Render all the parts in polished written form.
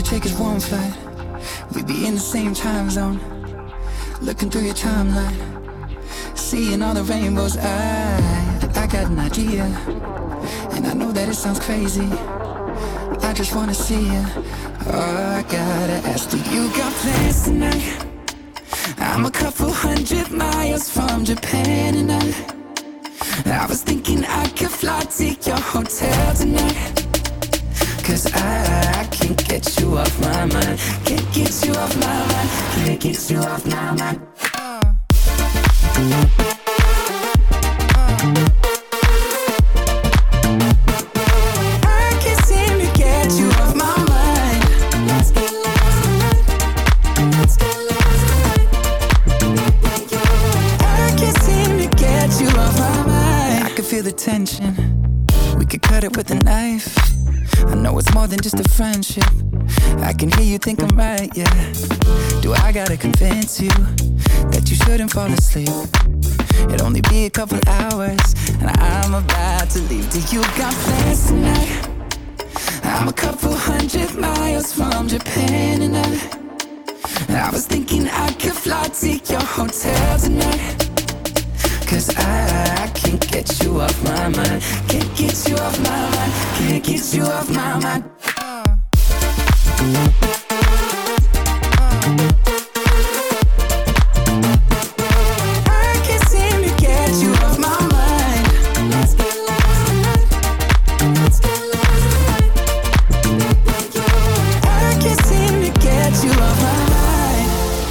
only take is one flight. We'd be in the same time zone. Looking through your timeline, seeing all the rainbows. I got an idea, and I know that it sounds crazy. I just wanna see you. Oh, I gotta ask, do you got plans tonight? I'm a couple 100 miles from Japan, and I was thinking I could fly to your hotel tonight. Cause I can't get you off my mind. Can't get you off my mind. Can't get you off my mind. I can't seem to get you off my mind. Let's get lost tonight. Let's get lost tonight. I can't seem to get you off my mind. I can feel the tension. We could cut it with a knife. I know it's more than just a friendship. I can hear you think I'm right, yeah. Do I gotta convince you that you shouldn't fall asleep? It'll only be a couple hours, and I'm about to leave. Do you got plans tonight? I'm a couple 100 miles from Japan, and I was thinking I could fly to your hotel tonight. Cause I can't get you off my mind. Can't get you off my mind. Can't get you off my mind. I can't seem to get you off my mind. Let's get lost tonight. Let's get lost tonight. I can't seem to get you off my mind.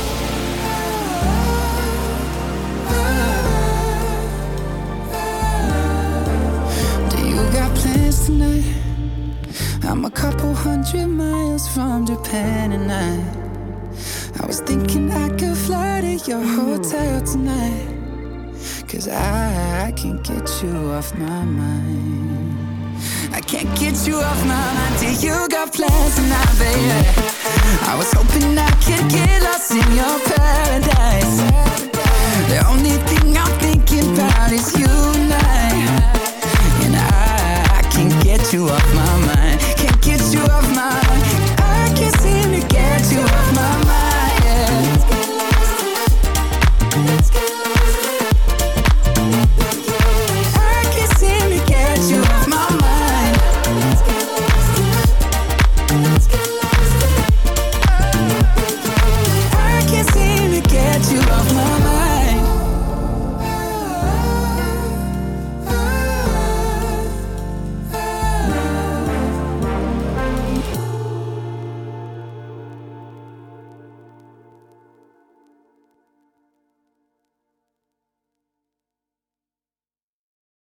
Tonight, I'm a couple 100 miles from Japan, and I was thinking I could fly to your hotel tonight. Cause I can't get you off my mind. I can't get you off my mind. Do you got plans tonight, baby? I was hoping I could get lost in your paradise. The only thing I'm thinking about is you and I. And I can't get you off my